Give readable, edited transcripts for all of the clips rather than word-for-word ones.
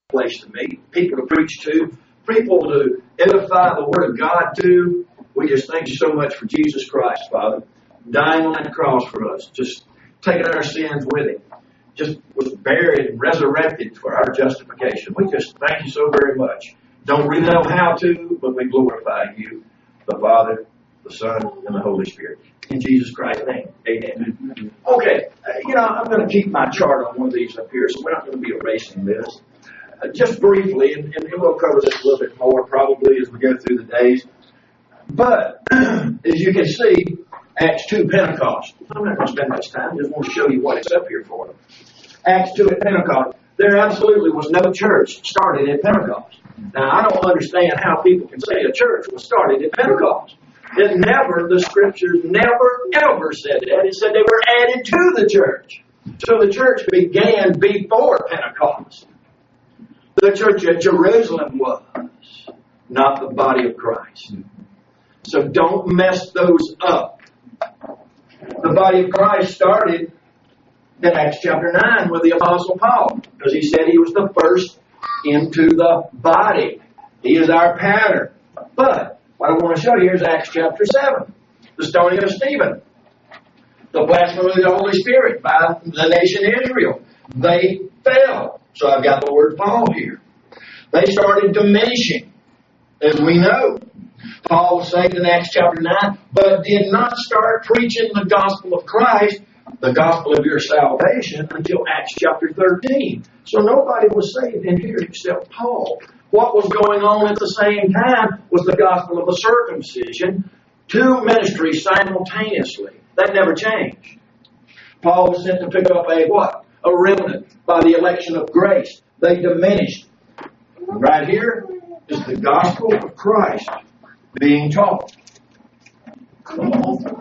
place to meet, people to preach to, people to edify the Word of God to. We just thank you so much for Jesus Christ, Father, dying on that cross for us, just taking our sins with Him, just was buried and resurrected for our justification. We just thank you so very much. Don't really know how to, but we glorify you, the Father, the Son, and the Holy Spirit. In Jesus Christ's name, amen. Okay, I'm going to keep my chart on one of these up here, so we're not going to be erasing this. Just briefly, and we'll cover this a little bit more probably as we go through the days. But, as you can see, Acts 2, Pentecost. I'm not going to spend much time. I just want to show you what it's up here for. Acts 2 at Pentecost. There absolutely was no church started at Pentecost. Now, I don't understand how people can say a church was started at Pentecost. The Scriptures never, ever said that. It said they were added to the church. So the church began before Pentecost. The church at Jerusalem was not the body of Christ. So don't mess those up. The body of Christ started in Acts chapter 9 with the Apostle Paul, because he said he was the first into the body. He is our pattern. But what I want to show you is Acts chapter 7, the stoning of Stephen, the blasphemy of the Holy Spirit by the nation Israel. They fell. So I've got the word fall here. They started diminishing, as we know. Paul was saved in Acts chapter 9, but did not start preaching the gospel of Christ, the gospel of your salvation, until Acts chapter 13. So nobody was saved in here except Paul. What was going on at the same time was the gospel of the circumcision, two ministries simultaneously. That never changed. Paul was sent to pick up a what? A remnant by the election of grace. They diminished. Right here is the gospel of Christ being taught. Come on.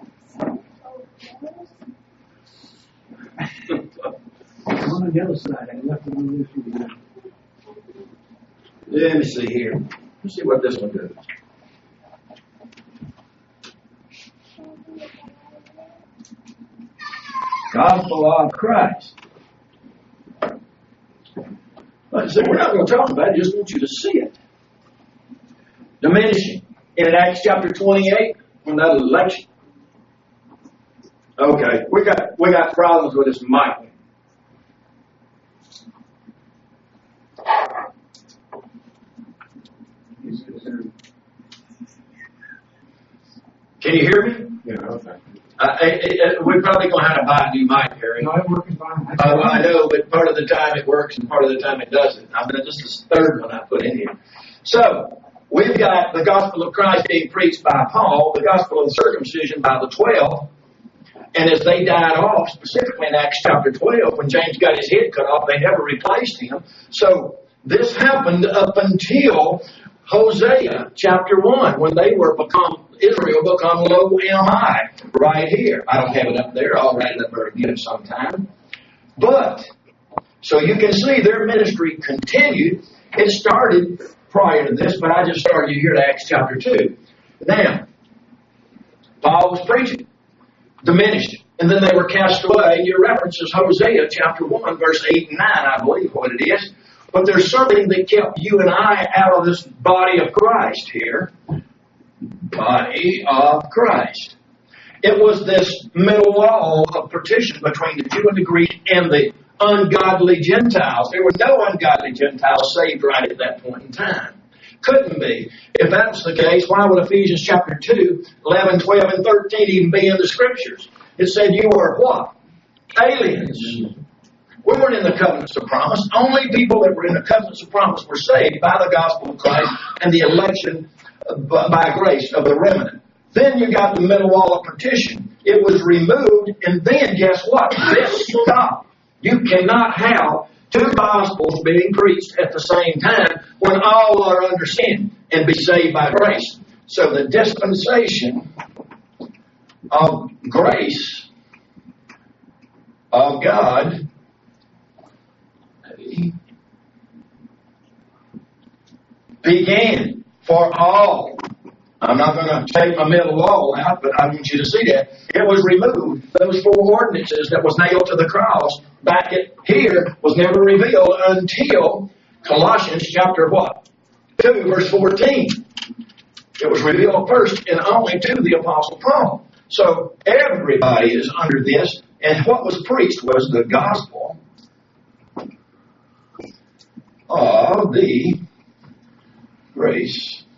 On the other side, I left it on this one. Let me see here. Let's see what this one does. Gospel of Christ. Like I said, we're not going to talk about it. I just want you to see it. Diminishing. In Acts chapter 28, when that election. Okay, we got problems with this mic. Can you hear me? Yeah, okay. We're probably going to have to buy a new mic, Harry. No, I'm working fine. I know, but part of the time it works and part of the time it doesn't. I mean, this is the third one I put in here. So, we've got the gospel of Christ being preached by Paul, the gospel of the circumcision by the 12, and as they died off, specifically in Acts chapter 12, when James got his head cut off, they never replaced him. So, this happened up until Hosea chapter 1, when Israel become low M.I. right here. I don't have it up there. I'll write it up there again sometime. But, so you can see their ministry continued. It started prior to this, but I just started you here at Acts chapter 2. Now, Paul was preaching, diminished, and then they were cast away. Your reference is Hosea chapter 1, verse 8 and 9, I believe what it is. But there's something that kept you and I out of this body of Christ here. Body of Christ. It was this middle wall of partition between the Jew and the Greek and the ungodly Gentiles. There were no ungodly Gentiles saved right at that point in time. Couldn't be. If that was the case, why would Ephesians chapter 2, 11, 12, and 13 even be in the Scriptures? It said you were what? Aliens. We weren't in the covenants of promise. Only people that were in the covenants of promise were saved by the gospel of Christ and the election by grace of the remnant. Then you got the middle wall of partition. It was removed, and then guess what? This stopped. You cannot have two gospels being preached at the same time when all are understanding and be saved by grace. So the dispensation of grace of God began for all. I'm not going to take my middle wall out, but I want you to see that. It was removed. Those four ordinances that was nailed to the cross back at here was never revealed until Colossians chapter what? 2 verse 14. It was revealed first and only to the Apostle Paul. So everybody is under this. And what was preached was the gospel of the grace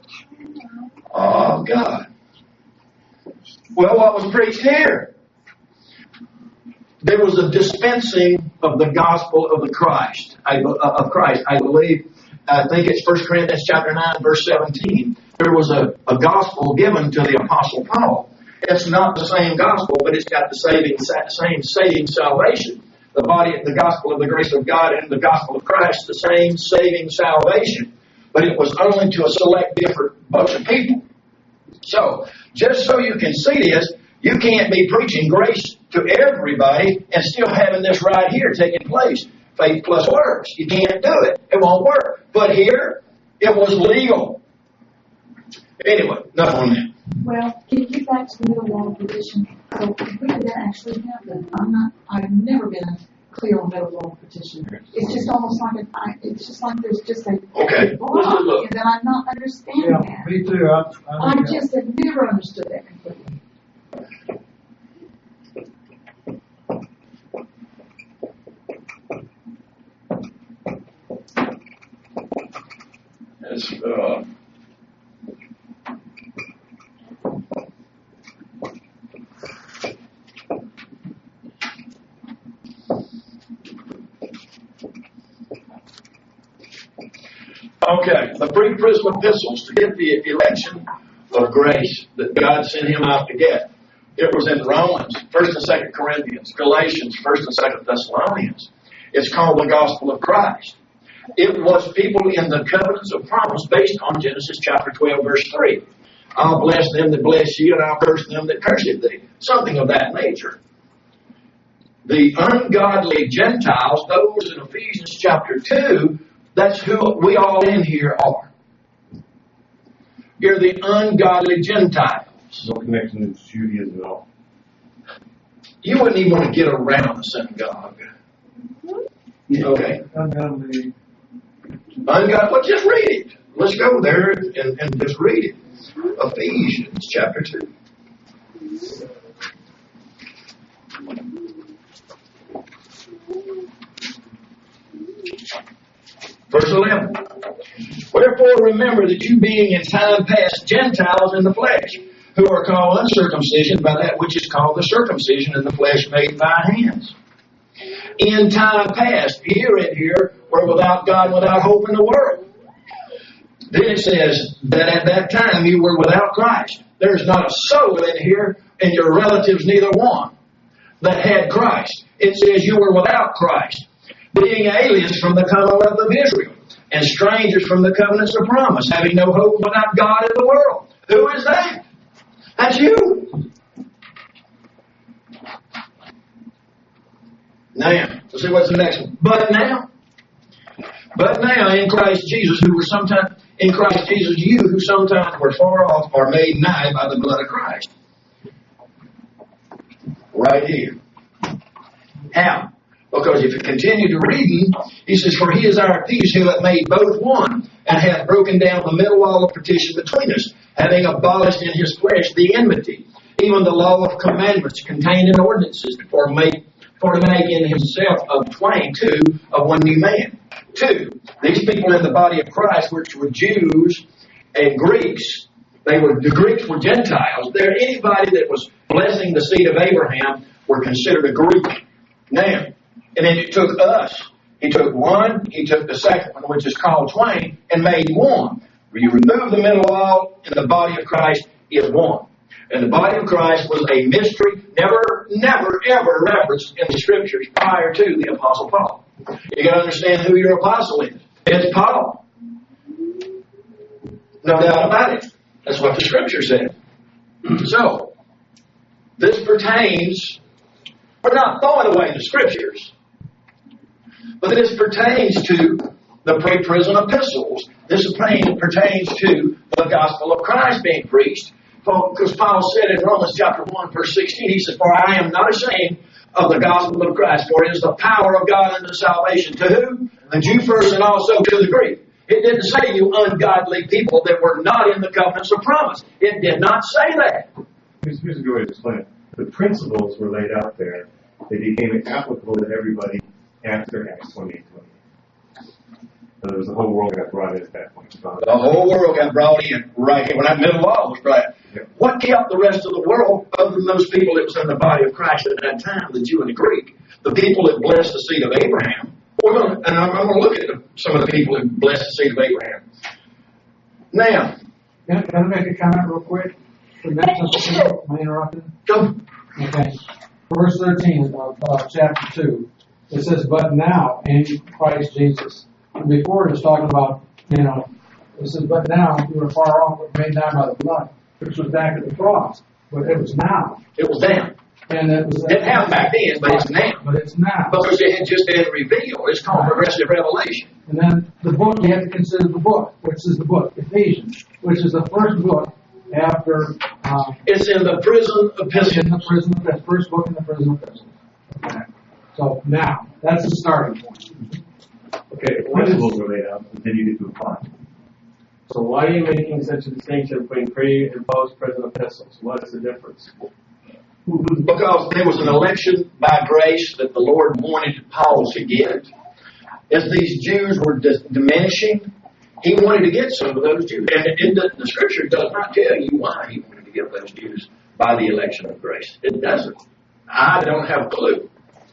of God. Well, what was preached here? There was a dispensing of the gospel of the Christ. I believe. I think it's 1 Corinthians chapter 9, verse 17. There was a gospel given to the Apostle Paul. It's not the same gospel, but it's got the same saving salvation. The gospel of the grace of God and the gospel of Christ, the same saving salvation. But it was only to a select different bunch of people. So, just so you can see this, you can't be preaching grace to everybody and still having this right here taking place. Faith plus works. You can't do it. It won't work. But here, it was legal. Anyway, enough on that. Well, can you get back to the middle wall petition? So when did that actually happen? I've never been clear on middle wall petition. It's just almost like it's just like there's just a block, and then I'm not understanding that. Me too. I just have never understood that completely. Okay, the pre-prism epistles to get the election of grace that God sent him out to get. It was in Romans, 1st and 2nd Corinthians, Galatians, 1st and 2nd Thessalonians. It's called the gospel of Christ. It was people in the covenants of promise based on Genesis chapter 12, verse 3. I'll bless them that bless you, and I'll curse them that curse thee. Something of that nature. The ungodly Gentiles, those in Ephesians chapter 2, that's who we all in here are. You're the ungodly Gentiles. No connection to Judaism at all. You wouldn't even want to get around the synagogue. Okay. Ungodly. Well, just read it. Let's go there and just read it. Ephesians chapter 2. Verse 11. Wherefore remember that you being in time past Gentiles in the flesh, who are called uncircumcision by that which is called the circumcision in the flesh made by hands. In time past, here and here, were without God, without hope in the world. Then it says that at that time you were without Christ. There's not a soul in here, and your relatives neither one, that had Christ. It says you were without Christ, being aliens from the commonwealth of Israel, and strangers from the covenants of promise, having no hope without God in the world. Who is that? That's you. Now, let's see what's the next one. But now in Christ Jesus, you who sometimes were far off are made nigh by the blood of Christ. Right here. How? Because if you continue to reading, he says, for he is our peace, who hath made both one, and hath broken down the middle wall of partition between us, having abolished in his flesh the enmity, even the law of commandments contained in ordinances, for to make in himself of twain two of one new man. Two, these people in the body of Christ, which were Jews and Greeks, the Greeks were Gentiles. Anybody that was blessing the seed of Abraham were considered a Greek. Now, and then it took us. He took one, he took the second one, which is called twain, and made one. Where you remove the middle wall, and the body of Christ is one. And the body of Christ was a mystery, never, ever referenced in the Scriptures prior to the Apostle Paul. You got to understand who your apostle is. It's Paul. No doubt about it. That's what the Scripture said. So, this pertains, we're not throwing away the Scriptures, but this pertains to the pre-prison epistles. This pertains to the gospel of Christ being preached. Because Paul said in Romans chapter 1, verse 16, he said, for I am not ashamed of the gospel of Christ, for it is the power of God unto salvation. To who? The Jew first and also to the Greek. It didn't say you ungodly people that were not in the covenants of promise. It did not say that. Here's a good way to explain it. The principles were laid out there. They became applicable to everybody after Acts 28:28. So there was the whole world got brought in at that point. The whole world got brought in right here when that middle law was brought. Yep. What kept the rest of the world, other than those people that was in the body of Christ at that time, the Jew and the Greek, the people that blessed the seed of Abraham? I'm going to look at some of the people that blessed the seed of Abraham. Now, Can I make a comment real quick? Am I interrupting? go. Okay. Verse 13 of chapter 2. It says, but now in Christ Jesus. And before it was talking about, it says, but now you are far off, but made now by the blood, which was back at the cross. But it was now. It was then. And it was It didn't happen back then, but it's now. But it's now. Because it had just been revealed. It's called progressive revelation. And then the book, you have to consider the book, which is the book, Ephesians, which is the first book after. It's in the prison epistle. In the prison, the first book in the prison epistle. Okay. So now, that's the starting point. Okay, the principles were laid out, and then you get to apply. So why are you making such a distinction between pre and post prison epistles? What is the difference? Because there was an election by grace that the Lord wanted Paul to get. As these Jews were diminishing, he wanted to get some of those Jews. And the Scripture does not tell you why he wanted to get those Jews by the election of grace. It doesn't. I don't have a clue.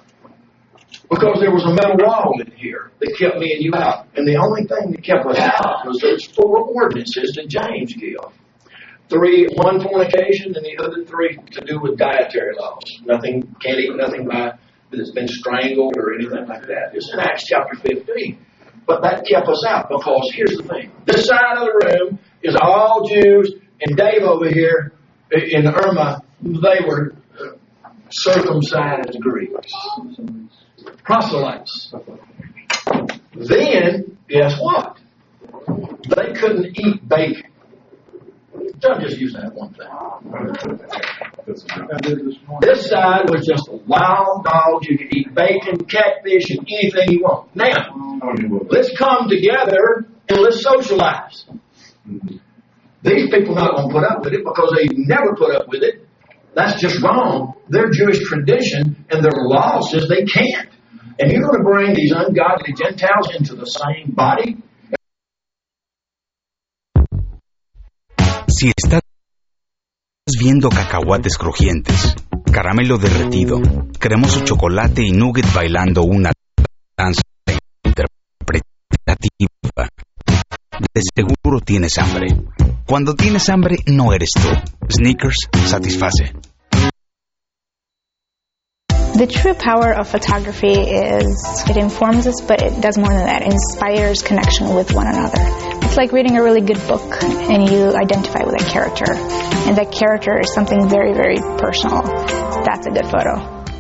Because there was a metal wall in here that kept me and you out. And the only thing that kept us out was those 4 ordinances that James gave. 3, one fornication, and the other 3 to do with dietary laws. Nothing, can't eat nothing that's been strangled or anything like that. It's in Acts chapter 15. But that kept us out because here's the thing. This side of the room is all Jews, and Dave over here in Irma, they were circumcised Greeks. Proselytes. Then, guess what? They couldn't eat bacon. Don't just use that one thing. This side was just a wild dog. You could eat bacon, catfish, and anything you want. Now, let's come together and let's socialize. These people are not going to put up with it because they never put up with it. That's just wrong. Their Jewish tradition and their law says they can't. And you're going to bring these ungodly Gentiles into the same body? Si estás viendo cacahuates crujientes, caramelo derretido, cremoso chocolate y nugget bailando una danza interpretativa, de seguro tienes hambre. Cuando tienes hambre, no eres tú. Snickers satisface. The true power of photography is it informs us, but it does more than that. It inspires connection with one another. It's like reading a really good book and you identify with a character. And that character is something very, very personal. That's a good photo.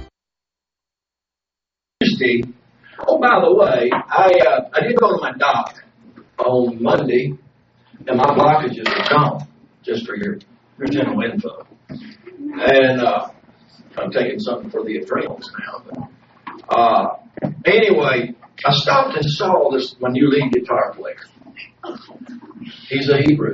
Oh, by the way, I did go to my doc on Monday, and my blockages are gone, just for your general info. And I'm taking something for the adrenals now. But anyway, I stopped and saw this my new lead guitar player. He's a Hebrew.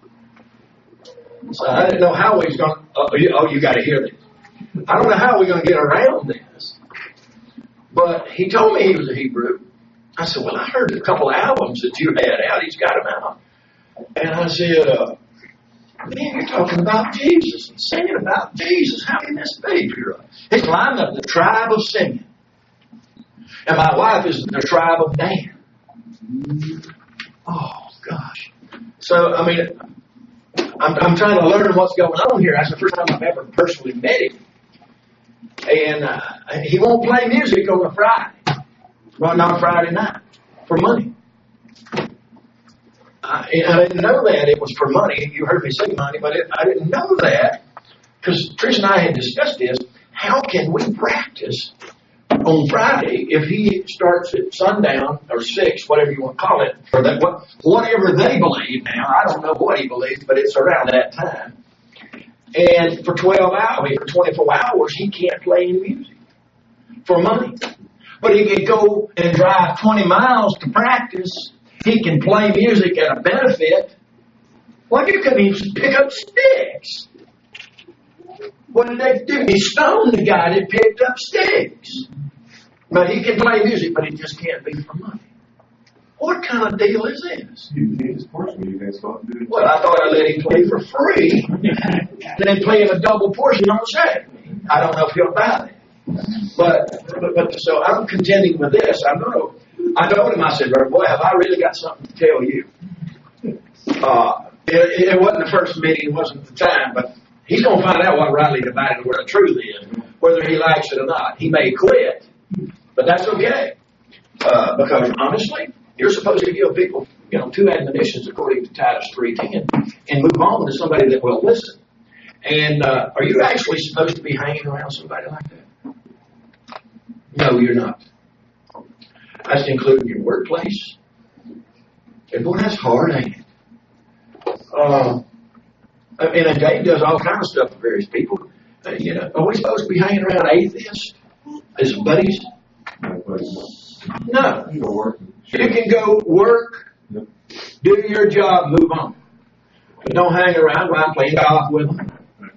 So I didn't know how we was going to... you got to hear this. I don't know how we're going to get around this. But he told me he was a Hebrew. I said, well, I heard a couple of albums that you had out. He's got them out. And I said, man, you're talking about Jesus and singing about Jesus. How can this be? He's lined up the tribe of Simeon. And my wife is the tribe of Dan. Oh, gosh. So, I mean, I'm trying to learn what's going on here. That's the first time I've ever personally met him. And he won't play music on a Friday. Well, not Friday night. For money. I didn't know that it was for money. You heard me say money, but I didn't know that. Because Trish and I had discussed this. How can we practice on Friday if he starts at sundown or 6, whatever you want to call it, or that whatever they believe now. I don't know what he believes, but it's around that time. And for 12 hours, for 24 hours, he can't play any music. for money. But he can go and drive 20 miles to practice. He can play music at a benefit. Why couldn't he pick up sticks? What did they do? He stoned the guy that picked up sticks. But he can play music, but he just can't be for money. What kind of deal is this? Well, I thought I let him play for free. Then play him a double portion on Saturday. I don't know if he'll buy that. But so I'm contending with this. I told him, I said, boy, have I really got something to tell you. It wasn't the first meeting, it wasn't the time, but he's going to find out what rightly dividing the word of truth is, whether he likes it or not. He may quit, but that's okay. Because honestly, you're supposed to give people, two admonitions according to Titus 3:10 and move on to somebody that will listen. And are you actually supposed to be hanging around somebody like that? No, you're not. That's including your workplace. And boy, that's hard, ain't it? And Dave does all kinds of stuff for various people. Are we supposed to be hanging around atheists as buddies? No. You can go work, do your job, move on. But don't hang around while playing golf with them.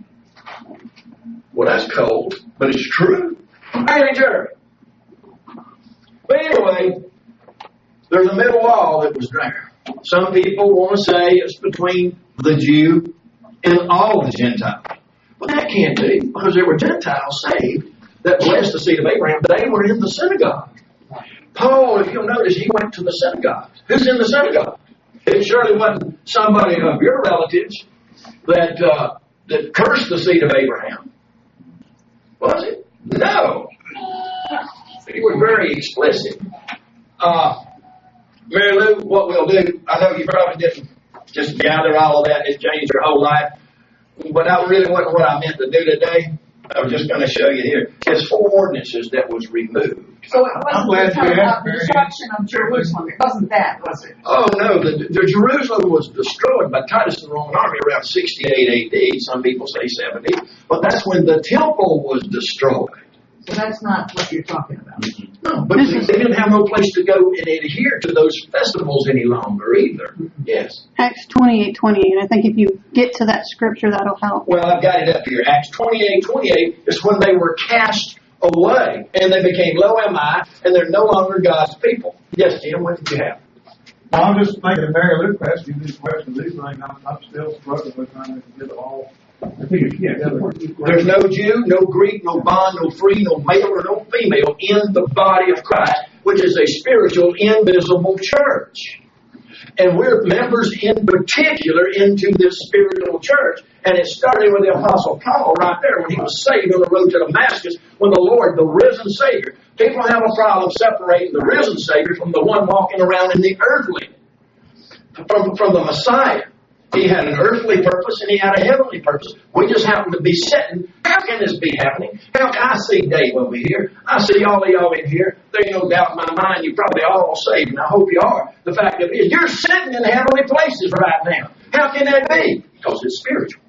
Well, that's cold, but it's true. Hey, Jerry. But anyway, there's a middle wall that was there. Some people want to say it's between the Jew and all the Gentiles. Well, that can't be, because there were Gentiles saved that blessed the seed of Abraham. They were in the synagogue. Paul, if you'll notice, he went to the synagogue. Who's in the synagogue? It surely wasn't somebody of your relatives that cursed the seed of Abraham. Was it? No. He was very explicit. Mary Lou, what we'll do, I know you probably didn't just gather all of that, it changed your whole life, but that really wasn't what I meant to do today. I was just going to show you here. It's 4 ordinances that was removed. So it wasn't talking about the destruction of Jerusalem. It wasn't that, was it? Oh, no. The Jerusalem was destroyed by Titus and the Roman army around 68 A.D. Some people say 70. But that's when the temple was destroyed. So that's not what you're talking about. No, but they didn't have no place to go and adhere to those festivals any longer either. Yes. Acts 28:28. I think if you get to that scripture, that'll help. Well, I've got it up here. Acts 28:28 is when they were cast away and they became lo-ami and they're no longer God's people. Yes, Jim, what did you have? I'm just making a Mary Lou question. These questions, these things, I'm still struggling with trying to get it all. There's no Jew, no Greek, no bond, no free, no male or no female in the body of Christ, which is a spiritual, invisible church. And we're members in particular into this spiritual church. And it started with the Apostle Paul right there when he was saved on the road to Damascus when the Lord, the risen Savior. People have a problem separating the risen Savior from the one walking around in the earthly. From the Messiah. He had an earthly purpose and he had a heavenly purpose. We just happen to be sitting. How can this be happening? How can I see Dave over here? I see all of y'all in here. There's no doubt in my mind you're probably all saved, and I hope you are. The fact of it is, you're sitting in heavenly places right now. How can that be? Because it's spiritual.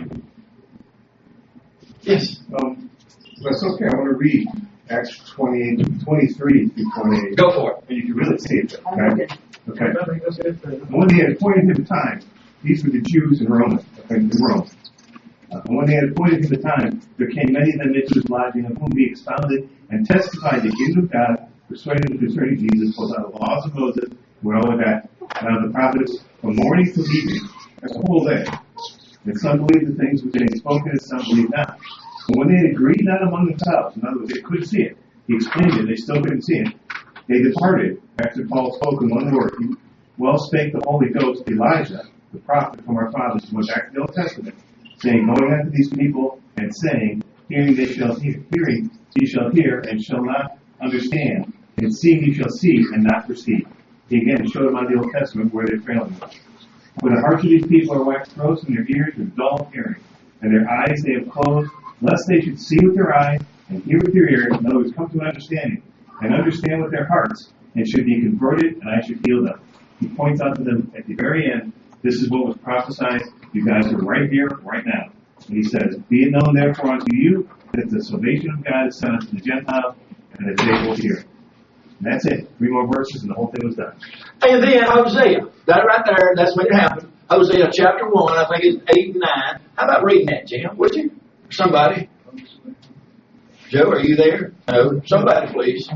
Yes? That's okay. I want to read Acts 23 through 28. Go for it. And you can really see it. Okay? When they had appointed him time, these were the Jews in Rome. And when they had appointed him the time, there came many of them into his lodging, of whom he expounded and testified the kingdom of God, persuading them concerning Jesus, both out of the laws of Moses, where all of that, and out of the prophets, from morning till evening. That's the whole day. And some believed the things which they had spoken, and some believed not. And when they had agreed not among themselves, in other words, they couldn't see it, he explained it, they still couldn't see it, they departed after Paul spoke in one word. Well spake the Holy Ghost to Elijah, the prophet from our fathers, who went back to the Old Testament, saying, going unto these people and saying, hearing ye shall hear and shall not understand, and seeing ye shall see and not perceive. He again showed them on the Old Testament where they're failing. For the hearts of these people are waxed gross, and their ears are dull of hearing, and their eyes they have closed, lest they should see with their eyes and hear with their ears, and those come to an understanding, and understand with their hearts, and should be converted, and I should heal them. He points out to them at the very end, this is what was prophesied. You guys are right here, right now. And he says, be it known therefore unto you that the salvation of God is sent unto the Gentiles, and the day will hear. And that's it. 3 more verses and the whole thing was done. And then Hosea. That right there, that's when it happened. Hosea chapter 1, I think it's 8 and 9. How about reading that, Jim? Would you? Somebody. Joe, are you there? No. Somebody, please.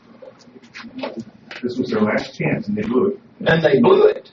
This was their last chance, and they blew it. And they blew it.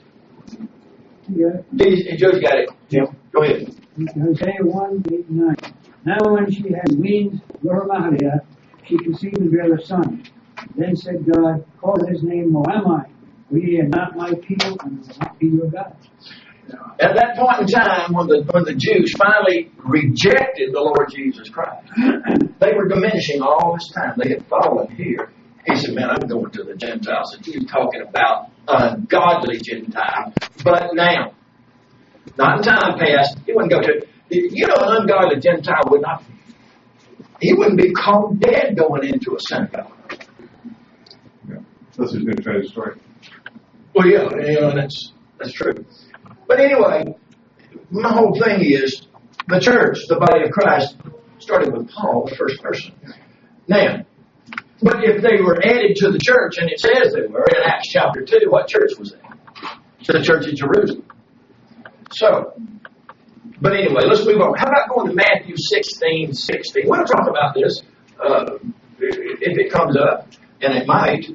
Yeah. Joe's got it. Jim, go ahead. Hosea 1, 8, 9. Now when she had weaned Mahaliah, she conceived and bare a son. Then said God, call his name Moammi, for ye are not my people, and will not be your God. At that point in time, when the Jews finally rejected the Lord Jesus Christ, they were diminishing all this time. They had fallen here. He said, man, I'm going to the Gentiles. And he was talking about ungodly Gentile. But now, not in time past, he wouldn't go to, an ungodly Gentile he wouldn't be called dead going into a synagogue. Yeah. Unless he's going to try to destroy it. Well, yeah, that's true. But anyway, my whole thing is the church, the body of Christ, started with Paul, the first person. Now, but if they were added to the church, and it says they were in Acts chapter 2, what church was that? It's the church at Jerusalem. So, but anyway, let's move on. How about going to Matthew 16:16? We'll talk about this if it comes up, and it might.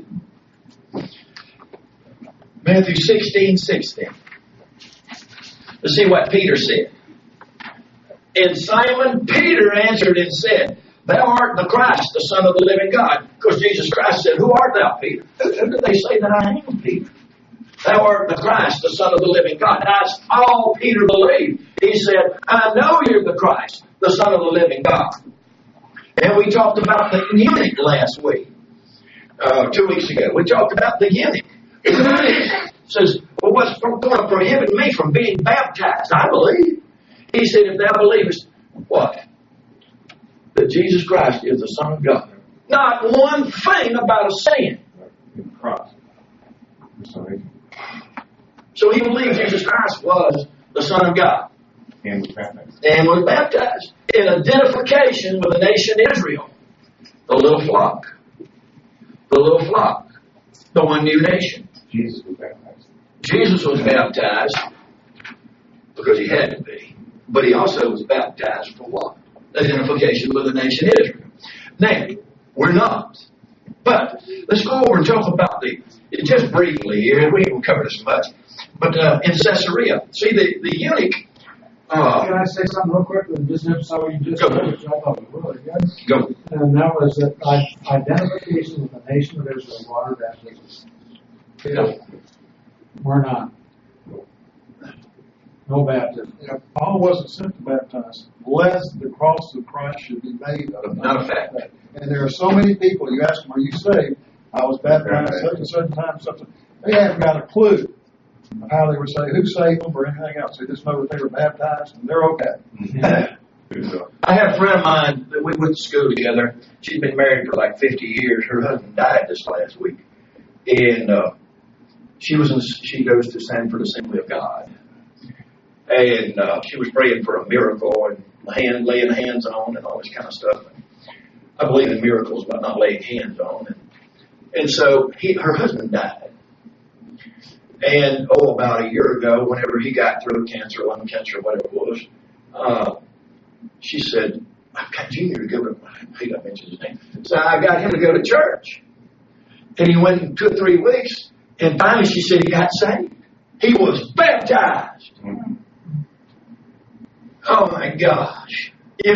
Matthew 16:16. Let's see what Peter said. And Simon Peter answered and said, Thou art the Christ, the Son of the living God. Because Jesus Christ said, Who art thou, Peter? Who did they say that I am, Peter? Thou art the Christ, the Son of the living God. That's all Peter believed. He said, I know you're the Christ, the Son of the living God. And we talked about the eunuch last week. 2 weeks ago. We talked about the eunuch. Says, well, what's going to prohibit me from being baptized? I believe. He said, if thou believest, what? That Jesus Christ is the Son of God. Not one thing about a sin. In the cross. So he believed Jesus Christ was the Son of God. And was baptized. And was baptized. In identification with the nation Israel. The little flock. The little flock. The one new nation. Jesus was baptized. Jesus was baptized because he had to be. But he also was baptized for what? Identification with the nation Israel. Now, we're not. But let's go over and talk about just briefly here. We haven't covered as much. But in Caesarea, see the eunuch. Can I say something real quick? This episode you just did, which I thought was really good. Go. And that was that identification with the nation of Israel, water baptism. No. We're not. No baptism. Yeah, Paul wasn't sent to baptize, lest the cross of Christ should be made of Not a fact. And there are so many people, you ask them, are you saved? I was baptized such and such time, such. They haven't got a clue of how they were saved, who saved them, or anything else. They just know that they were baptized, and they're okay. I had a friend of mine that we went to school together. She'd been married for like 50 years. Her husband died this last week. And she goes to Sanford Assembly of God. And she was praying for a miracle and laying hands on and all this kind of stuff. I believe in miracles, but not laying hands on. And so her husband died. And about a year ago, whenever he got throat cancer, lung cancer, whatever it was, she said, I've got Junior to go to, I hate I mentioned his name. So I got him to go to church. And he went in 2 or 3 weeks. And finally she said he got saved. He was baptized. Oh my gosh.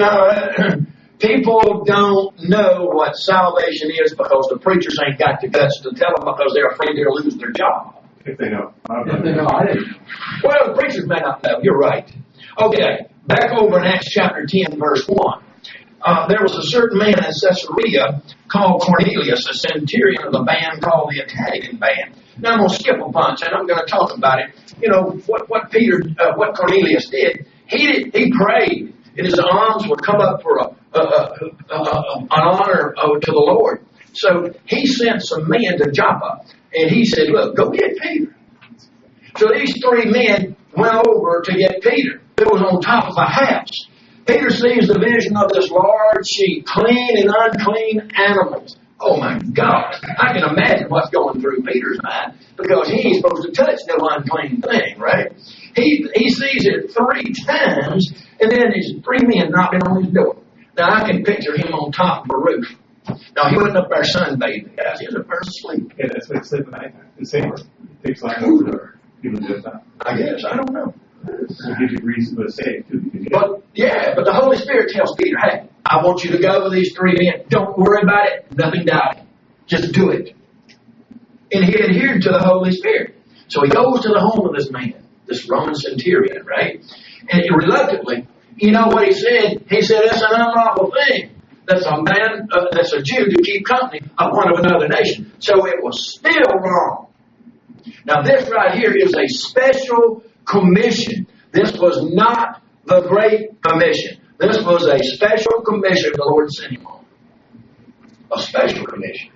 People don't know what salvation is because the preachers ain't got the guts to tell them because they're afraid they'll lose their job. If they know. I didn't. Well, the preachers may not know. You're right. Okay, back over in Acts chapter 10, verse 1. There was a certain man in Caesarea called Cornelius, a centurion of the band called the Italian band. Now I'm going to skip a bunch, and I'm going to talk about it. What Cornelius did. He prayed, and his arms would come up for an honor to the Lord. So he sent some men to Joppa, and he said, look, go get Peter. So these 3 men went over to get Peter. It was on top of a house. Peter sees the vision of this large sheet, clean and unclean animals, Oh my God. I can imagine what's going through Peter's mind because he ain't supposed to touch no unclean thing, right? He sees it 3 times and then there's 3 men knocking on his door. Now I can picture him on top of a roof. Now he wasn't up there sunbathing, guys. He was up there asleep. Yeah, that's what it's sleeping at night. The same. It takes like over there. People do that. I guess. I don't know. It gives you reason to say it too. But the Holy Spirit tells Peter, hey, I want you to go with these 3 men. Don't worry about it. Nothing doubting. Just do it. And he adhered to the Holy Spirit. So he goes to the home of this man, this Roman centurion, right? And reluctantly, you know what he said? He said, that's an unlawful thing. That's a man, that's a Jew to keep company of one of another nation. So it was still wrong. Now this right here is a special commission. This was not the Great Commission. This was a special commission the Lord sent him on. A special commission.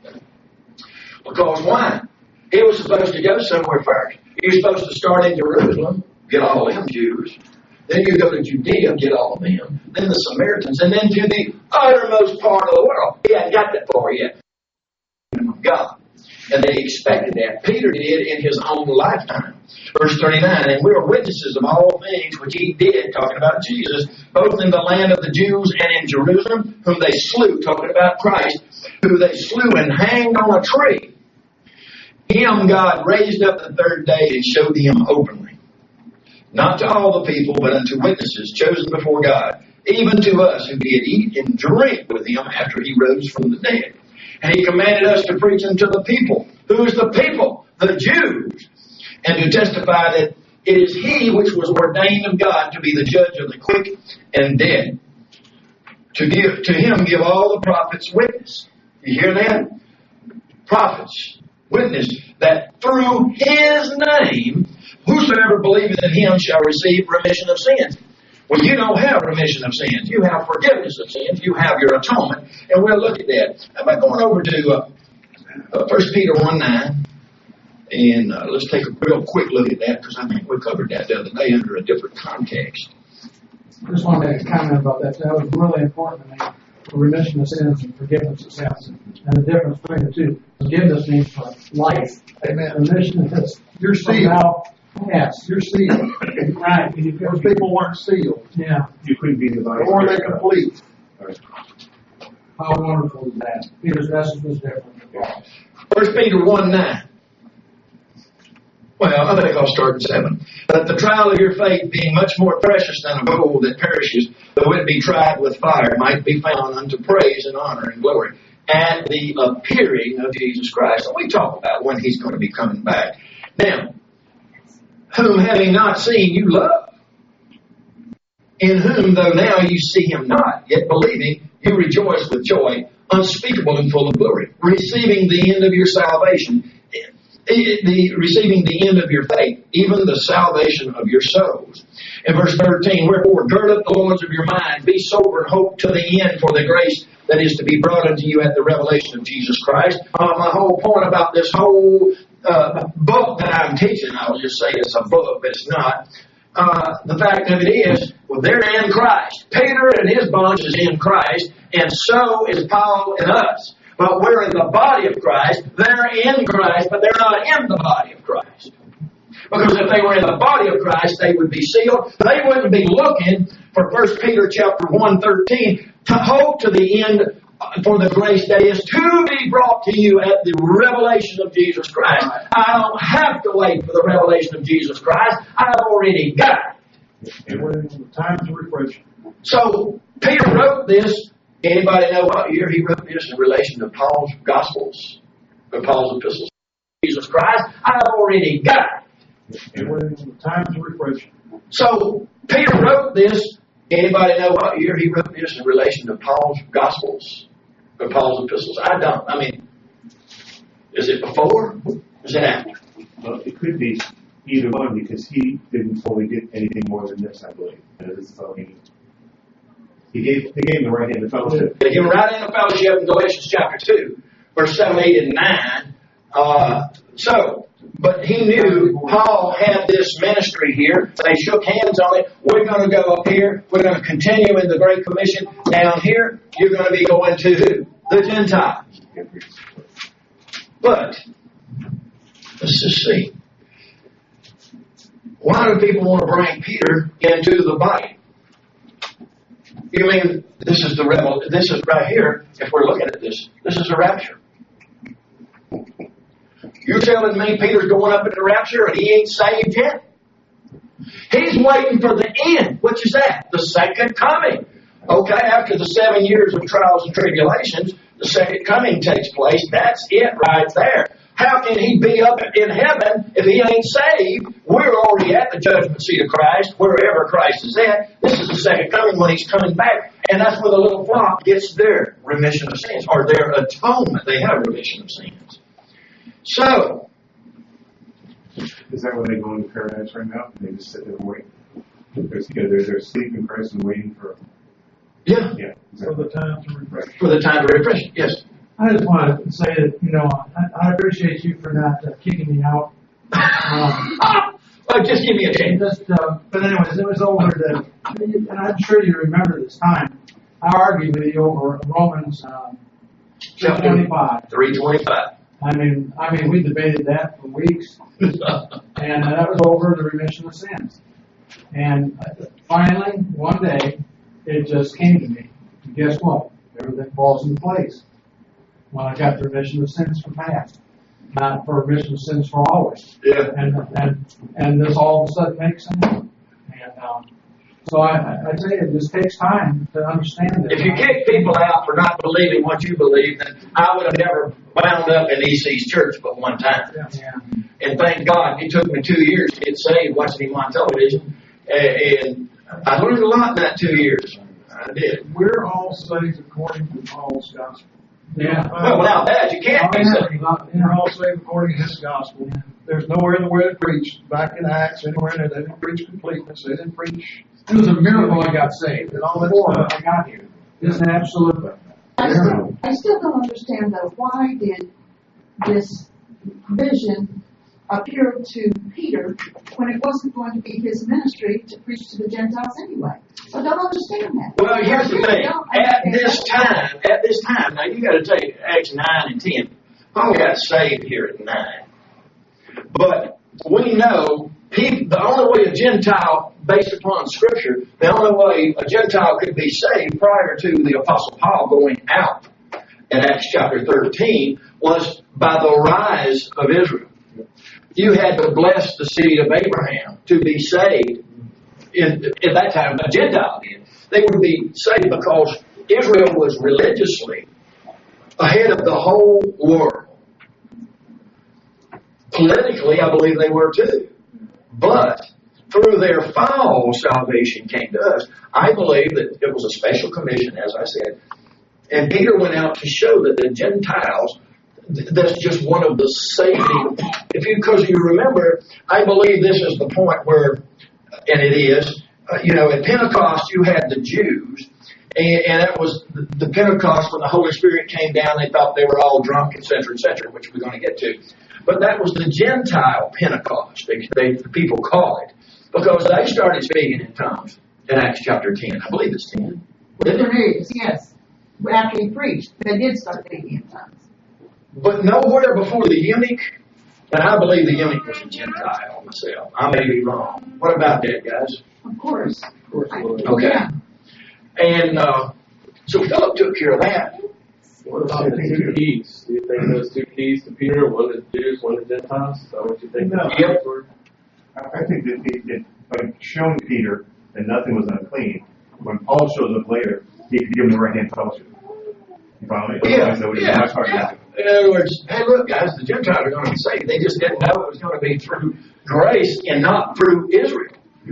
Because why? He was supposed to go somewhere first. He was supposed to start in Jerusalem, get all them Jews. Then you go to Judea, get all of them. Then the Samaritans. And then to the uttermost part of the world. He hadn't got that far yet. God. And they expected that. Peter did in his own lifetime. Verse 39, and we are witnesses of all things which he did, talking about Jesus, both in the land of the Jews and in Jerusalem, whom they slew, talking about Christ, who they slew and hanged on a tree. Him God raised up the 3rd day and showed him openly. Not to all the people, but unto witnesses chosen before God, even to us who did eat and drink with him after he rose from the dead. And he commanded us to preach unto the people. Who is the people? The Jews. And to testify that it is he which was ordained of God to be the judge of the quick and dead. To him give all the prophets witness. You hear that? Prophets witness that through his name, whosoever believeth in him shall receive remission of sins. Well, you don't have remission of sins. You have forgiveness of sins. You have your atonement. And we'll look at that. How about going over to 1 Peter 1:9? And let's take a real quick look at that because I think we covered that the other day under a different context. I just want to make a comment about that. That was really important to me. For remission of sins and forgiveness of sins. And the difference between the two. Forgiveness means for life. Amen. Remission is You're sealed. Yes. You're sealed. Right. Those people weren't sealed. Yeah. You couldn't be the body. Or they complete. How wonderful is that? Peter's message was different. 1 Peter 1:9. Well, I think I'll start at 7. But the trial of your faith being much more precious than a gold that perishes, though it be tried with fire, might be found unto praise and honor and glory at the appearing of Jesus Christ. And we talk about when he's going to be coming back. Now, whom having not seen you love, in whom though now you see him not, yet believing, you rejoice with joy unspeakable and full of glory, receiving the end of your salvation, receiving the end of your faith, even the salvation of your souls. In verse 13, wherefore gird up the loins of your mind, be sober and hope to the end for the grace that is to be brought unto you at the revelation of Jesus Christ. My whole point about this whole book that I'm teaching, I'll just say it's a book, but it's not. The fact of it is, well, they're in Christ. Peter and his bunch is in Christ, and so is Paul and us. But we're in the body of Christ. They're in Christ, but they're not in the body of Christ. Because if they were in the body of Christ, they would be sealed. They wouldn't be looking for 1 Peter chapter 1:13 to hope to the end for the grace that is to be brought to you at the revelation of Jesus Christ. I don't have to wait for the revelation of Jesus Christ. I've already got it. Time to refresh. So Peter wrote this. Anybody know what year he wrote this in relation to Paul's Gospels or Paul's epistles? Jesus Christ, I've already got it. Time to refresh. So Peter wrote this. Anybody know what year he wrote this in relation to Paul's Gospels or Paul's epistles? I don't. I mean, is it before? Is it after? Well, it could be either one because he didn't fully get anything more than this, I believe. This is all he gave the right hand of fellowship. They give right hand of fellowship in Galatians chapter 2, verse 7, 8, and 9. But he knew Paul had this ministry here. They shook hands on it. We're going to go up here. We're going to continue in the Great Commission. Down here, you're going to be going to who? the Gentiles. But, let's just see. Why do people want to bring Peter into the body? You mean this is right here, if we're looking at this is a rapture. You're telling me Peter's going up in the rapture and he ain't saved yet? He's waiting for the end. Which is that? The second coming. Okay, after the 7 years of trials and tribulations, the second coming takes place. That's it right there. How can he be up in heaven if he ain't saved? We're already at the judgment seat of Christ, wherever Christ is at. This is the second coming when he's coming back. And that's where the little flock gets their remission of sins, or their atonement. They have remission of sins. So, is that when they go into paradise right now? They just sit there and wait. They're sleeping Christ and waiting for. Yeah. For the time to refresh. For the time to refresh. Yes. I just want to say that, I appreciate you for not kicking me out. Just give me a chance. But anyways, it was over and I'm sure you remember this time. I argued with you over Romans 3:25. 3:25. I mean, we debated that for weeks, and that was over the remission of sins. And finally, one day, it just came to me. And guess what? Everything falls into place. When I got the remission of sins for past, not for remission of sins for always. Yeah. And this all of a sudden makes sense. And so I tell you, it just takes time to understand it. If you kick people out for not believing what you believe, then I would have never wound up in EC's church but one time. Yeah. And thank God, it took me 2 years to get saved watching him on television. And I learned a lot in that 2 years. I did. We're all saved according to Paul's gospel. Yeah. Well, without that, you can't be saved. We're all saved according to his gospel. There's nowhere in the way they preached. Back in Acts, anywhere in there, they didn't preach completeness. They didn't preach. It was a miracle I got saved. And all that I got here. It's an absolute miracle. I still don't understand, though, why did this vision appear to Peter when it wasn't going to be his ministry to preach to the Gentiles anyway? I don't understand that. Well, here's the thing. At this time, now you got to take Acts 9 and 10. I only got saved here at 9. But we know the only way a Gentile, based upon Scripture, the only way a Gentile could be saved prior to the Apostle Paul going out in Acts chapter 13 was by the rise of Israel. You had to bless the seed of Abraham to be saved. At that time, a Gentile did. They would be saved because Israel was religiously ahead of the whole world. Politically, I believe they were too. But through their fall, salvation came to us. I believe that it was a special commission, as I said. And Peter went out to show that the Gentiles, that's just one of the saving. Because you remember, I believe this is the point where, and it is, at Pentecost you had the Jews, and that was the Pentecost when the Holy Spirit came down. They thought they were all drunk, etc., which we're going to get to. But that was the Gentile Pentecost, the people call it, because they started speaking in tongues in Acts chapter 10. I believe it's 10. Cornelius, yes. After he preached, they did start speaking in tongues. But nowhere before the eunuch, and I believe the eunuch was a Gentile myself. I may be wrong. What about that, guys? Of course. Okay. Yeah. And so Philip took care of that. What about the 2 keys? Do you think those 2 keys to Peter, one to Jews, one to Gentiles? Is that what you think? No. Yep. I think that by showing Peter that nothing was unclean, when Paul shows up later, he could give him the right hand fellowship. You follow me? Yeah. In other words, hey, look, guys, the Gentiles are going to be saved. They just didn't know it was going to be through grace and not through Israel.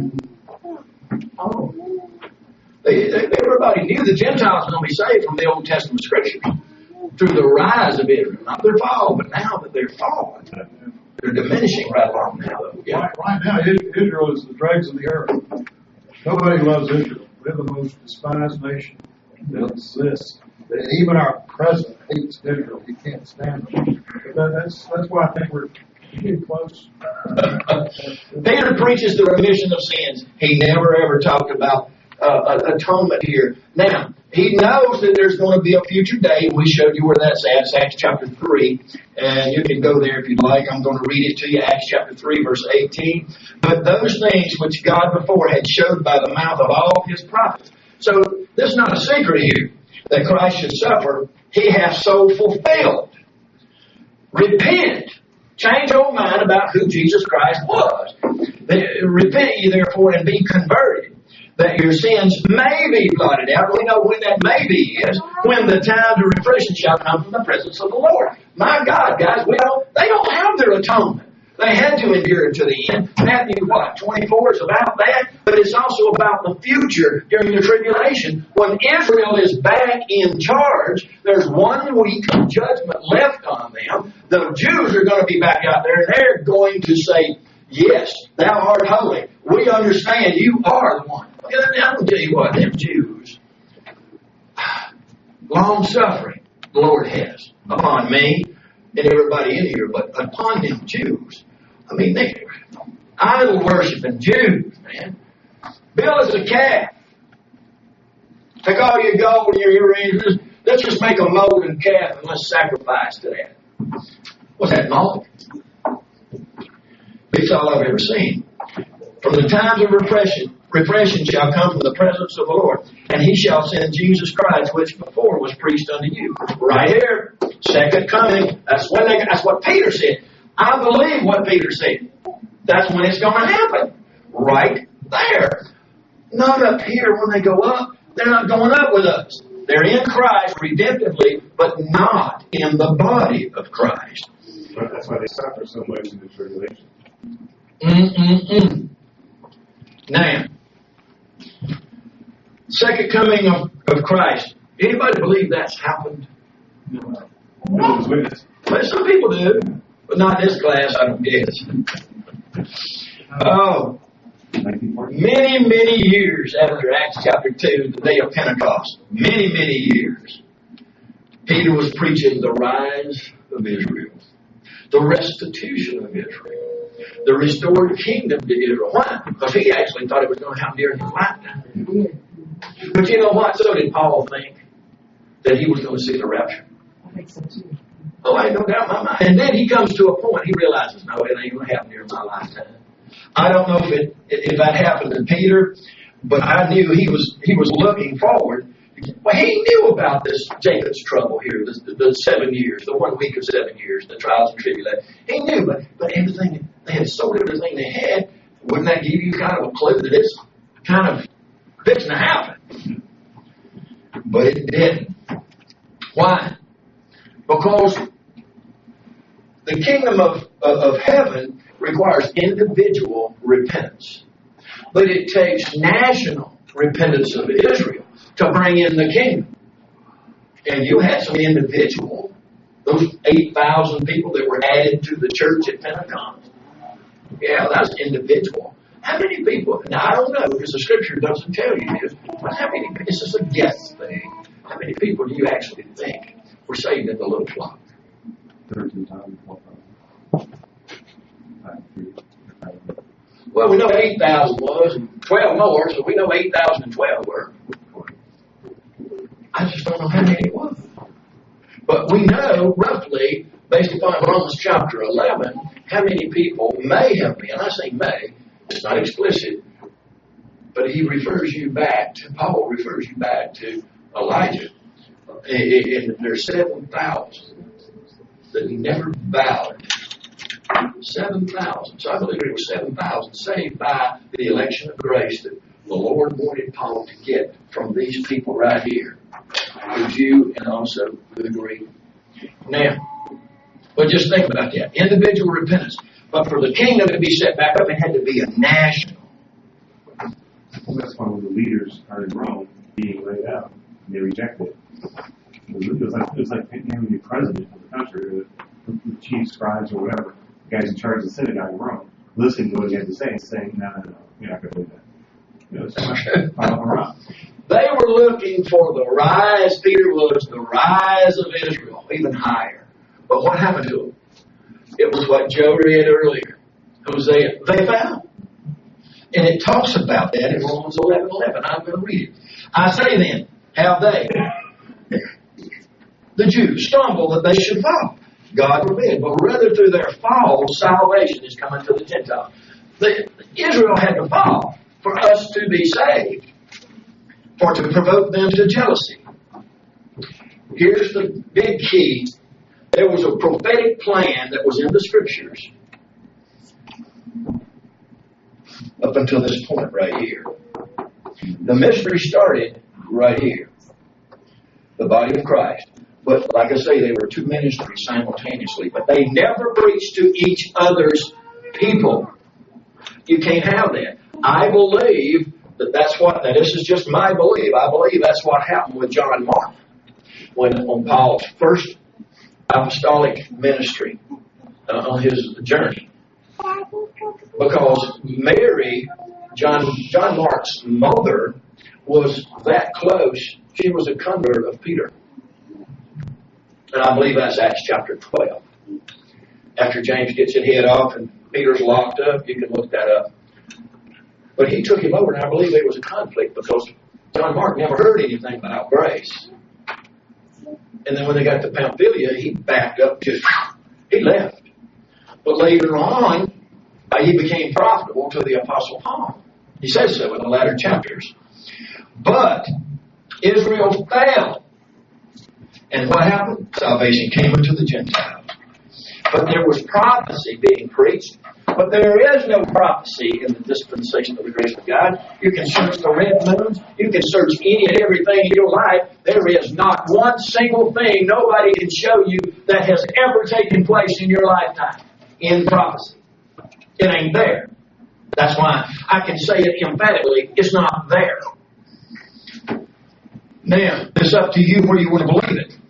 Oh. Everybody knew the Gentiles were going to be saved from the Old Testament Scriptures through the rise of Israel, not their fall, but now that they're fallen, they're diminishing right along now. Though. Yeah. Right now, Israel is the dregs of the earth. Nobody loves Israel. We're the most despised nation that exists. Even our president hates Israel. He can't stand them. That's why I think we're getting close. Peter preaches the remission of sins. He never ever talked about atonement here. Now, he knows that there's going to be a future day. We showed you where that's at. It's Acts chapter 3. And you can go there if you'd like. I'm going to read it to you. Acts chapter 3, verse 18. But those things which God before had showed by the mouth of all his prophets. So, this is not a secret here that Christ should suffer. He hath so fulfilled. Repent. Change your mind about who Jesus Christ was. Repent ye therefore and be converted, that your sins may be blotted out. We know when that may be is when the time to refreshing shall come from the presence of the Lord. My God, guys, they don't have their atonement. They had to endure to the end. Matthew, 24 is about that, but it's also about the future during the tribulation. When Israel is back in charge, there's 1 week of judgment left on them. The Jews are going to be back out there, and they're going to say, yes, thou art holy. We understand you are the one. I'm going to tell you what, them Jews, long suffering, the Lord has upon me and everybody in here, but upon them Jews. I mean, they're idol worshiping Jews, man. Build us a calf. Take all your gold and your earrings. Let's just make a molten calf and let's sacrifice to that. What's that, malt? It's all I've ever seen. From the times of refreshing shall come from the presence of the Lord, and he shall send Jesus Christ, which before was preached unto you. Right here, second coming. That's what Peter said. I believe what Peter said. That's when it's going to happen. Right there. Not up here when they go up. They're not going up with us. They're in Christ redemptively, but not in the body of Christ. But that's why they suffer so much in the tribulation. Now, second coming of Christ. Anybody believe that's happened? No. Witness. Well, some people do, but not this class, I don't guess. Oh, many years after Acts chapter 2, the day of Pentecost, many years, Peter was preaching the rise of Israel, the restitution of Israel, the restored kingdom to Israel. Why? Because he actually thought it was going to happen during his lifetime. But you know what? So did Paul think that he was going to see the rapture. I think so too. Oh, I ain't no doubt in my mind. And then he comes to a point, he realizes, no, it ain't going to happen during my lifetime. I don't know if that happened to Peter, but I knew he was looking forward. Well, he knew about this Jacob's trouble here, the 7 years, the 1 week of 7 years, the trials and tribulations. He knew, but everything, they had sold everything they had. Wouldn't that give you kind of a clue that it's kind of fixing to happen? But it didn't. Why? Because the kingdom of heaven requires individual repentance. But it takes national repentance of Israel to bring in the kingdom. And you had some individual, those 8,000 people that were added to the church at Pentecost. Yeah, that's individual. How many people? Now, I don't know because the scripture doesn't tell you this. But how many? This is a guess thing. How many people do you actually think were saved in the little flock? 13,000. Well, we know 8,000 was, and 12 more, so we know 8,012 were. I just don't know how many it was. But we know, roughly, based upon Romans chapter 11, how many people may have been. I say may, it's not explicit, but he refers you back to, Paul refers you back to Elijah. And there's 7,000 that never bowed. 7,000. So I believe it was 7,000 saved by the election of grace that the Lord wanted Paul to get from these people right here, the Jew and also the Greek. Now, but just think about that. Individual repentance. But for the kingdom to be set back up, it had to be a national. Well, that's why when the leaders are in Rome being laid out, they rejected it. It was like having the president of the country, the chief scribes or whatever, the guys in charge of the synagogue in Rome, listening to what he had to say and saying, no, you're not going to believe that. You know, it's they were looking for the rise. Peter was the rise of Israel, even higher. But what happened to them? It was what Joe read earlier. Hosea. They fell. And it talks about that in Romans 11:11. I'm going to read it. I say then, have they, the Jews, stumbled that they should fall? God forbid. But rather through their fall, salvation is coming to the Gentiles. Israel had to fall for us to be saved, for to provoke them to jealousy. Here's the big key. There was a prophetic plan that was in the Scriptures up until this point right here. The mystery started right here. The body of Christ. But like I say, they were two ministries simultaneously. But they never preached to each other's people. You can't have that. I believe that's what, now this is just my belief, I believe that's what happened with John Mark on Paul's first apostolic ministry on his journey. Because Mary, John Mark's mother, was that close. She was a convert of Peter. And I believe that's Acts chapter 12. After James gets his head off and Peter's locked up, you can look that up. But he took him over, and I believe there was a conflict because John Mark never heard anything about grace. And then when they got to Pamphylia, he backed up, he left. But later on, he became profitable to the Apostle Paul. He says so in the latter chapters. But Israel fell. And what happened? Salvation came unto the Gentiles. But there was prophecy being preached. But there is no prophecy in the dispensation of the grace of God. You can search the red moons. You can search any and everything in your life. There is not one single thing nobody can show you that has ever taken place in your lifetime in prophecy. It ain't there. That's why I can say it emphatically. It's not there. Now, it's up to you where you want to believe it.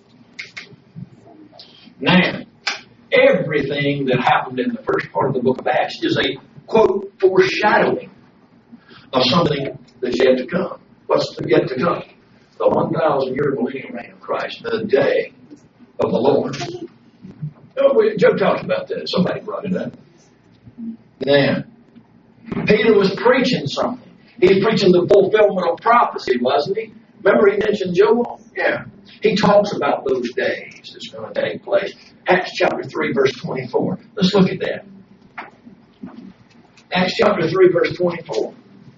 Now, everything that happened in the first part of the book of Acts is a, quote, foreshadowing of something that's yet to come. What's yet to come? The 1,000-year millennial reign of Christ, the day of the Lord. Joe talked about that. Somebody brought it up. Now, Peter was preaching something. He's preaching the fulfillment of prophecy, wasn't he? Remember he mentioned Joel? Yeah. He talks about those days that's going to take place. Acts chapter 3, verse 24. Let's look at that. Acts chapter 3, verse 24.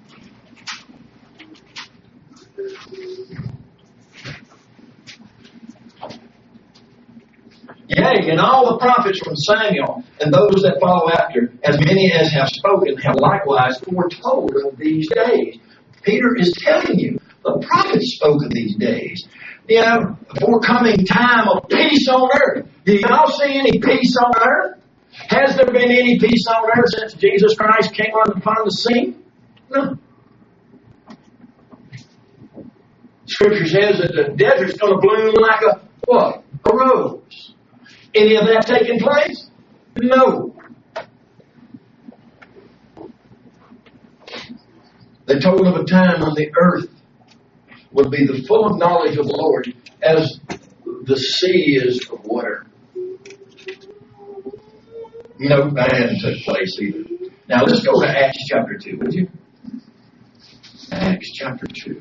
Yea, and all the prophets from Samuel and those that follow after, as many as have spoken, have likewise foretold of these days. Peter is telling you, the prophets spoke of these days. You know, forthcoming time of peace on earth. Do y'all see any peace on earth? Has there been any peace on earth since Jesus Christ came upon the scene? No. Scripture says that the desert's going to bloom like a what? A rose. Any of that taking place? No. They told of a time when the earth would be the full of knowledge of the Lord as the sea is of water. No, that hasn't took place either. Now let's go to Acts chapter 2, would you? Acts chapter 2.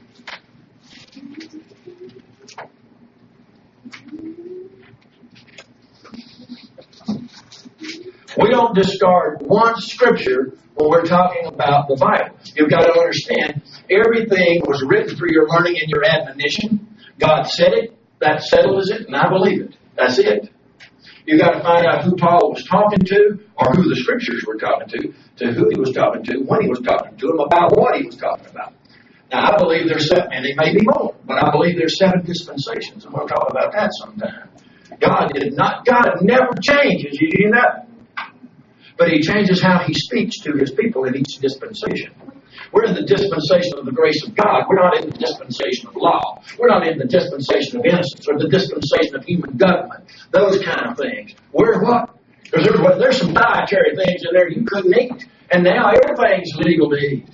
We don't discard one scripture when we're talking about the Bible. You've got to understand, everything was written for your learning and your admonition. God said it, that settles it, and I believe it. That's it. You've got to find out who Paul was talking to, or who the scriptures were talking to who he was talking to, when he was talking to them, about what he was talking about. Now, I believe there's 7, and there may be more, but I believe there's 7 dispensations, and we'll talk about that sometime. God never changes, you know. But he changes how he speaks to his people in each dispensation. We're in the dispensation of the grace of God. We're not in the dispensation of law. We're not in the dispensation of innocence or the dispensation of human government. Those kind of things. We're what? Because there's some dietary things in there you couldn't eat. And now everything's legal to eat.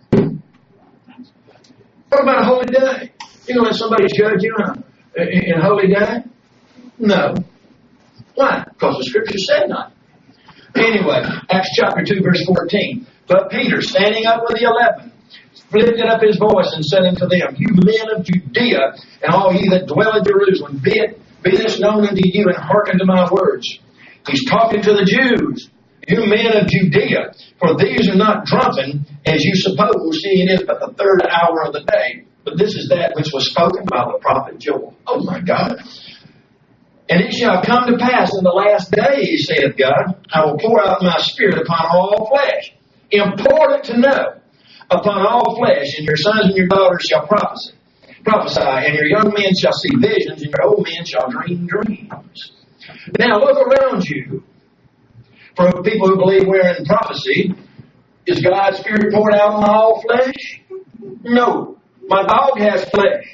What about a holy day? You gonna let somebody judge you in a holy day? No. Why? Because the scripture said not. Anyway, Acts chapter 2, verse 14. But Peter, standing up with the 11, lifted up his voice and said unto them, You men of Judea, and all ye that dwell in Jerusalem, be this known unto you, and hearken to my words. He's talking to the Jews. You men of Judea, for these are not drunken, as you suppose, seeing it is but the third hour of the day. But this is that which was spoken by the prophet Joel. Oh my God. And it shall come to pass in the last days, saith God, I will pour out my spirit upon all flesh. Important to know. Upon all flesh, and your sons and your daughters shall prophesy, and your young men shall see visions, and your old men shall dream dreams. Now look around you. For people who believe we're in prophecy, is God's Spirit poured out on all flesh? No. My dog has flesh.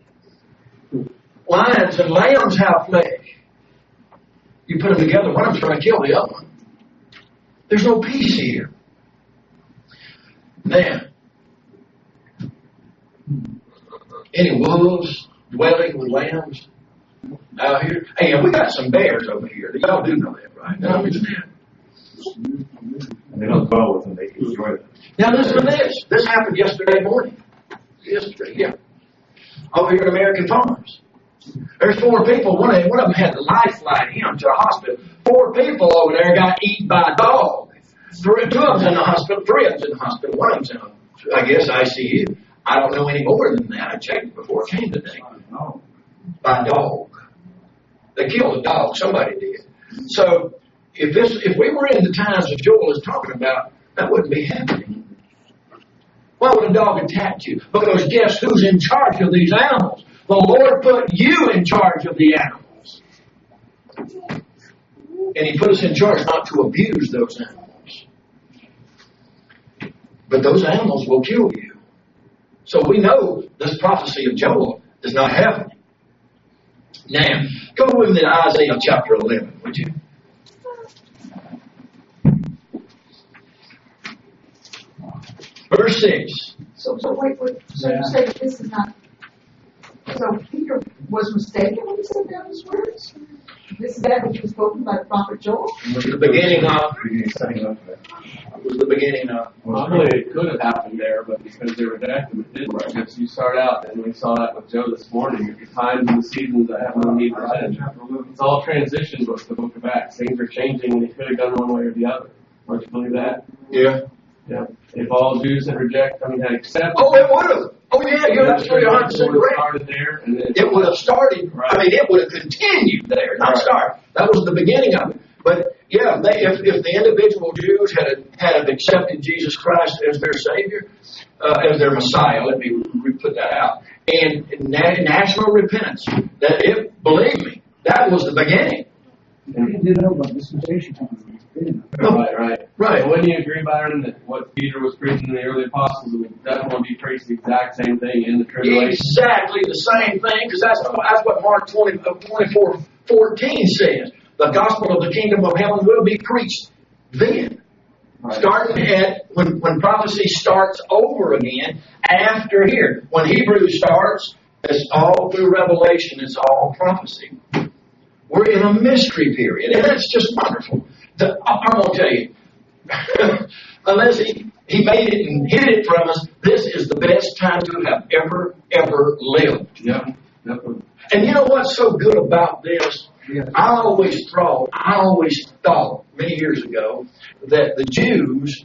Lions and lambs have flesh. You put them together, one of them's trying to kill the other one. There's no peace here. Now, any wolves dwelling with lambs out here? Hey, we got some bears over here. Y'all do know that, right? No, they don't dwell with them, they enjoy them. Now listen to this. This happened yesterday morning. Yesterday, yeah. Over here at American Farms. There's 4 people. One of them had the lifeline him to the hospital. 4 people over there got eaten by a dog. 2 of them's in the hospital. 3 of them's in the hospital. One of them's in, I guess, ICU. I don't know any more than that. I checked before I came today. By a dog. They killed a dog. Somebody did. So, if we were in the times that Joel is talking about, that wouldn't be happening. Why would a dog attack you? Because guess who's in charge of these animals? The Lord put you in charge of the animals. And He put us in charge not to abuse those animals. But those animals will kill you. So we know this prophecy of Joel is not happening. Now, go with me to Isaiah chapter 11, would you? Verse 6. So wait. So you say that this is not. So Peter was mistaken when he said those words? This is that which was spoken by the prophet Joel? It was the beginning of. It was the beginning of. Probably it could have happened there, but because they rejected it, didn't. I guess you start out, and we saw that with Joe this morning. The times and the seasons that have no need for sin. It's all transition books, the book of Acts. Things are changing, and it could have gone one way or the other. Don't you believe that? Yeah. Yeah. If all Jews had rejected, had accepted. Oh, it would have. Oh, yeah, you're absolutely 100% correct. Started there, and then it would have started. Right. I mean, it would have continued there, not start. That was the beginning of it. But yeah, if the individual Jews had accepted Jesus Christ as their Savior, as their Messiah, let me put that out, and national repentance, believe me, that was the beginning. And he didn't know about dispensation time. Right. Well, wouldn't you agree, Byron, that what Peter was preaching to the early apostles would definitely be preached the exact same thing in the tribulation? Exactly the same thing, because that's what Mark 24:14 says. The gospel of the kingdom of heaven will be preached then. Right. Starting at when prophecy starts over again after here. When Hebrews starts, it's all through Revelation, it's all prophecy. We're in a mystery period, and that's just wonderful. I'm going to tell you, unless he made it and hid it from us, this is the best time to have ever lived. Yeah. And you know what's so good about this? Yeah. I always thought many years ago that the Jews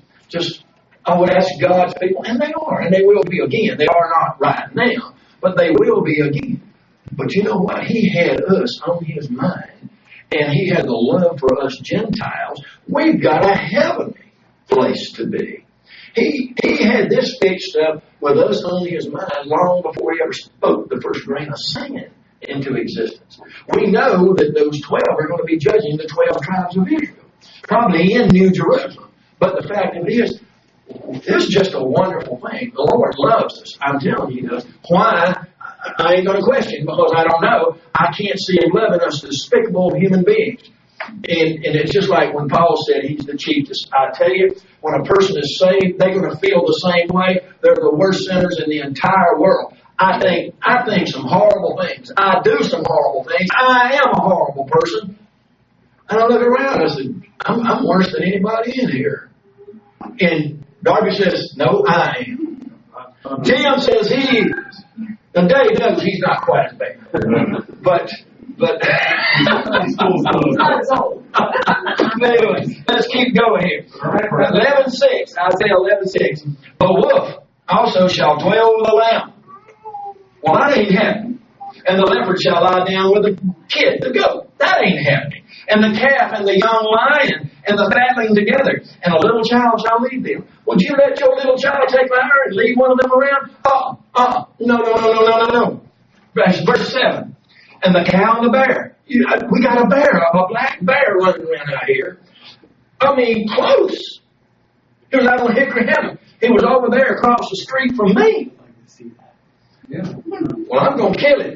I would ask God's people, and they are, and they will be again. They are not right now, but they will be again. But you know what? He had us on His mind, and He had the love for us Gentiles. We've got a heavenly place to be. He had this fixed up with us on His mind long before He ever spoke the first grain of sand into existence. We know that those 12 are going to be judging the 12 tribes of Israel, probably in New Jerusalem. But the fact of it is, this is just a wonderful thing. The Lord loves us. I'm telling you, He does. Why? I ain't going to question, because I don't know. I can't see Him loving us despicable human beings. And it's just like when Paul said He's the chiefest. I tell you, when a person is saved, they're going to feel the same way. They're the worst sinners in the entire world. I think some horrible things. I do some horrible things. I am a horrible person. And I look around and I said, I'm worse than anybody in here. And Darby says, no, I am. Tim says he is. Now Dave knows he's not quite as bad. But anyway, let's keep going here. 11:6, Isaiah 11:6. The wolf also shall dwell with the lamb. Well, that ain't happening. And the leopard shall lie down with the kid, the goat. That ain't happening. And the calf and the young lion and the fatling together. And a little child shall lead them. Would you let your little child take fire and lead one of them around? No. Verse 7. And the cow and the bear. We got a bear, a black bear running around out here. I mean, close. He was out on Hickory Hill. He was over there across the street from me. Well, I'm going to kill him.